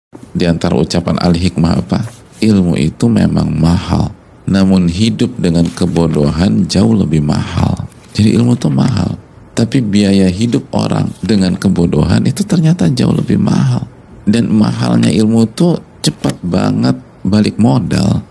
Di antara ucapan al-hikmah apa? Ilmu itu memang mahal, namun hidup dengan kebodohan jauh lebih mahal. Jadi ilmu itu mahal, tapi biaya hidup orang dengan kebodohan itu ternyata jauh lebih mahal. Dan mahalnya ilmu itu cepat banget balik modal.